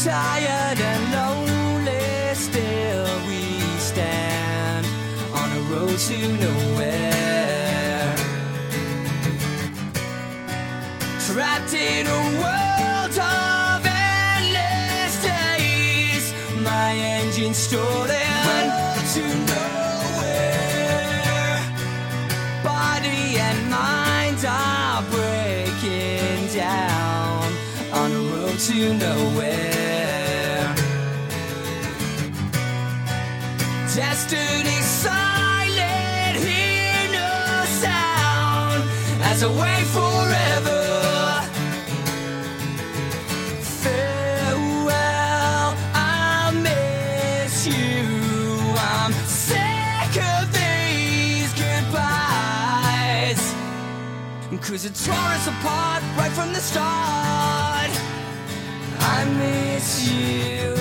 Tired and lonely, still we stand on a road to nowhere, trapped in a world of endless days. My engine stalling, road to nowhere. Body and mind are breaking down on a road to nowhere. Destiny silent, hear no sound as I wait forever. Farewell, I'll miss you. I'm sick of these goodbyes, 'cause it tore us apart right from the start. I miss you.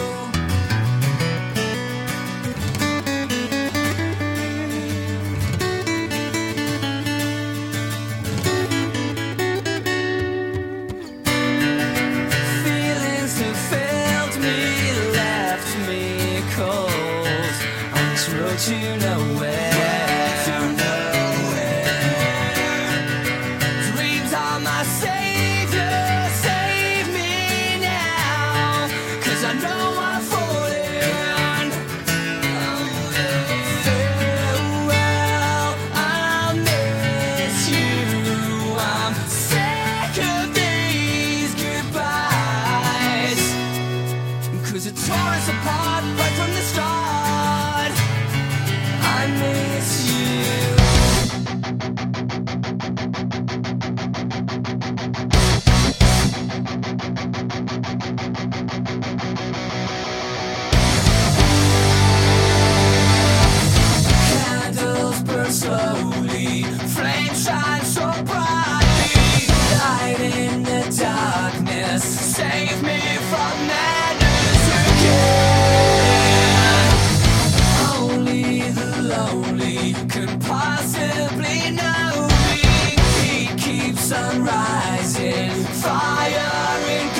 Feelings have failed me, left me cold on this road to nowhere. Dreams are my savior, save me now, 'cause I know I'm falling. Farewell, I'll miss you. I'm sick of these goodbyes, 'cause it tore us apart right from the start. I miss you. Candles burn slowly, flames shine so brightly. Light in the darkness, save me from madness again. Only the lonely could possibly know me. He keeps on rising, fire in